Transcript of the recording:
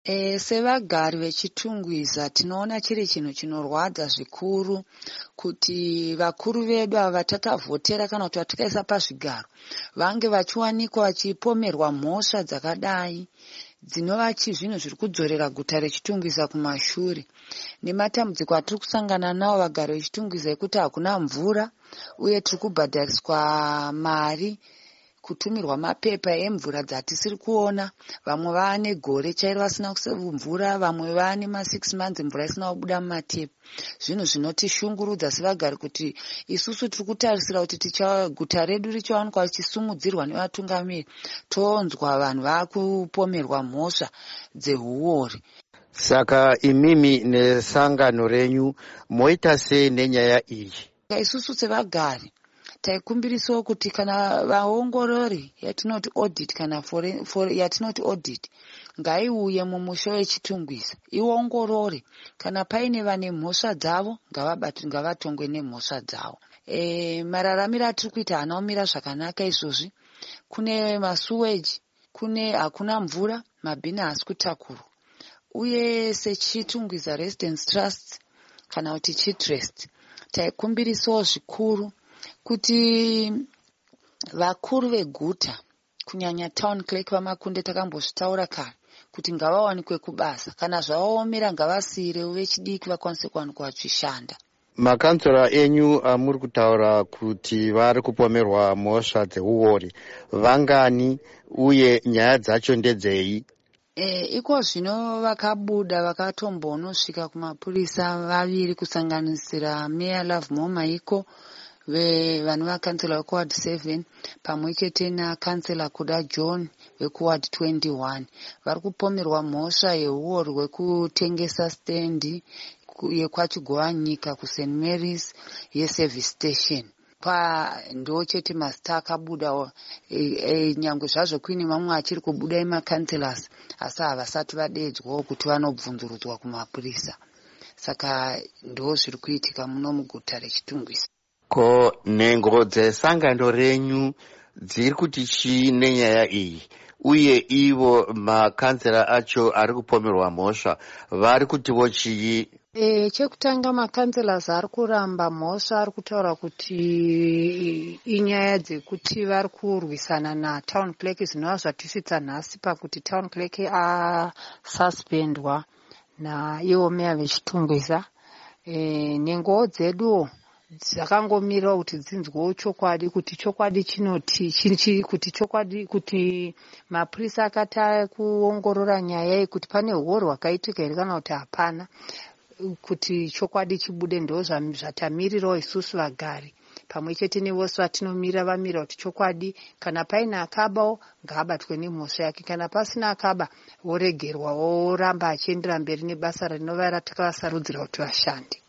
Sevagari vechitungwiza tinoona chiri chinhu chinorwadza zvikuru kuti vakuru vedu ava vatakavhotera kana kuti vatakaisa pazvigaro vange vachiwanikwa vachipomerwa mhosva dzakadai dzinova chizvinhu zviri kudzorera guta rechitungwiza kumashure nematambudziko atiri kusangana nawo vagari vechitungwiza ekuti hakuna mvura uye tiri kubhadhariswa mari kutumirwa mapepa emvura dzatisiri kuona. Vamwe vane gore chairo vasina mvura, vamwe vane ma6 months mvura isina kubuda mumatepi. Zvinhu zvinotishungurudza sevagari kuti isusu tiri kutarisira kuti guta redu richawanikwa richisumudzirwa nevatungamiri, tonzwa vanhu vakupomerwa mhosva dzehuori. Saka imimi nesangano renyu moita sei nenyaya iyi? Isusu sevagari taikumbirisawo kuti kana vaongorori yatinoti audit kana yatinoti audit ngaiuye mumusha wechitungwiza iongorore kana paine vane mhosva dzavo ngavatongwe nemhosva dzavo. Mararamiro atiri kuita haana kumira zvakanaka izvozvi. Kune masuweji, hakuna mvura, mabhini haasi kutakurwa, uye sechitungwiza residence trust kana kuti chitrust taikumbirisawo zvikuru kuti vakuru veguta kunyanya town clerk vamakunde takambozvitaura kare kuti ngavawanikwe kubasa, kana zvavaomera ngavasiyirewo vechidiki vakwanise kuwanikwa vachishanda. Makansura enyu amuri kutaura kuti vari kupomerwa mhosva dzeuori vangani uye nyaya dzacho ndedzei? Iko zvino vakabuda vakatombonosvika kumapurisa vaviri kusanganisira Mayor Love Momaiko vanhu vakansela vekuward 7 pamwe chete nakansela Kuda John vekuward 21 vari kupomerwa mhosva yeuori hwekutengesa stendi yekwachigowanyika kuSt Mary's yeservice station. Ndo chete mazita akabuda, nyangwe zvazvo kuine mamwe achiri kubuda emakanselas asi havasati vadedzwawo kuti vanobvunzurudzwa kumapurisa. Saka ndo zviri kuitika muno muguta rechitungwiza. Ko nhengo dzesangano renyu dziri kuti chii nenyaya iyi, uye ivo makansela acho ari kupomerwa mhosva vari kutiwo chii? Chekutanga makanselas ari kuramba mhosva, ari kutaura kuti inyaya dzekuti vari kurwisana natown clerk, zvinova zvatisvitsa nhasi pakuti town clerk asuspendwa naivo meya vechitungwiza. Nhengowo dzeduwo dzakangomira kuti dzinzwewo chokwadi, kuti chokwadi chinoti kuti mapurisa akata kuongorora nyaya iyi kuti pane huori hwakaitika here kana kuti hapana, kuti chokwadi chibude. Ndo zvatamirirawo isusu vagari pamwe chete nevose vatinomira, vamira kuti chokwadi kana paine akabawo ngaabatwe nemhosva yake, kana pasina akaba woregerwa, woramba achiendera mberi nebasa rinova ratakavasarudzira kuti vashande.